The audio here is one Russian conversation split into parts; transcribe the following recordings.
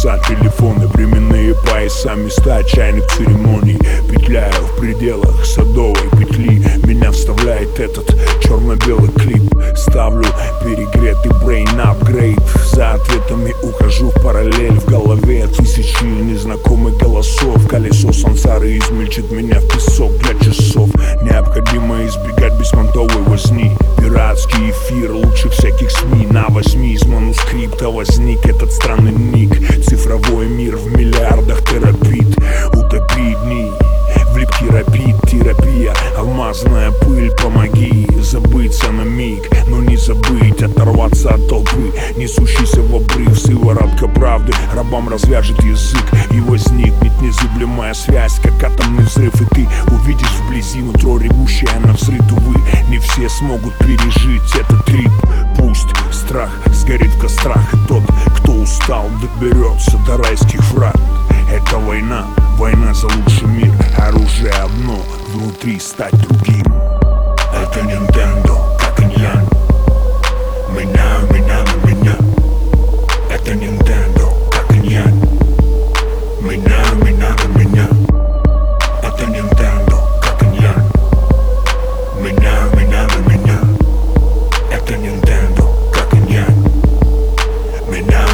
часа, телефоны, временные пояса, места отчаянных церемоний. Петляю в пределах садовой петли, меня вставляет этот черно-белый клип. Ставлю перегретый брейн апгрейд, за ответами ухожу в параллель. В голове тысячи незнакомых голосов, колесо сансары измельчит меня в песок для часов. Необходимо избегать беспонтовой возни, пиратский эфир лучше всяких СМИ. На 8 из манускрипта возник этот странный ник. Цифровой мир в миллиардах терабит. Утопи дни в липкий рапид, терапия, алмазная пыль, помоги забыться на миг, но не забыть оторваться от толпы, несущейся в обрыв. Сыворотка правды рабам развяжет язык, и возникнет незыблемая связь, как атомный взрыв. И ты увидишь вблизи нутро, ревущее на взрыв. Увы, не все смогут пережить этот трип. Пусть страх сгорит в кострах, и тот, кто устал, доберется до райских врат. Это война, война за лучший мир. Оружие одно, внутри стать другим. Это Nintendo, как иньян. Меня. Это Nintendo, как иньян. Меня. Это Nintendo, как иньян. Меня. Это Nintendo, как иньян. Меня.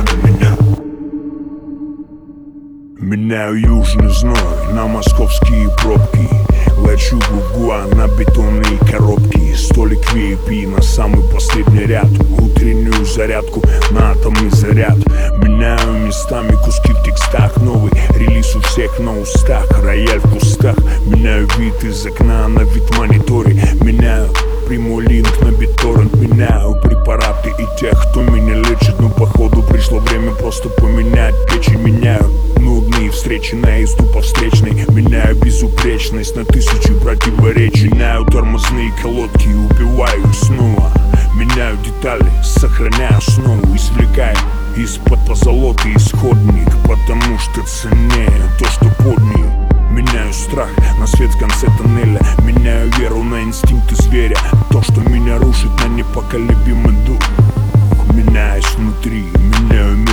Меняю южный зной на московские пробки. Лечу гугуа на бетонные коробки. Столик VIP на самый последний ряд. Утреннюю зарядку на атомный заряд. Меняю местами куски в текстах. Новый релиз у всех на устах. Рояль в кустах. Меняю вид из окна на вид мониторе. Меняю прямой линк на BitTorrent. Меняю препараты и тех, кто меня лечит. Но походу пришло время просто поменять печень. Меняю нудные встречи на езду по встречной. Меняю безупречность на тысячу противоречий. Меняю тормозные колодки и убиваю снова. Меняю детали, сохраняю снова. Извлекаю из-под позолоты исходник, потому что ценнее то, что под ней. Меняю страх на свет в конце тоннеля. Меняю веру на инстинкты зверя. То, что меня рушит, на непоколебимый дух. Меняюсь внутри, меняю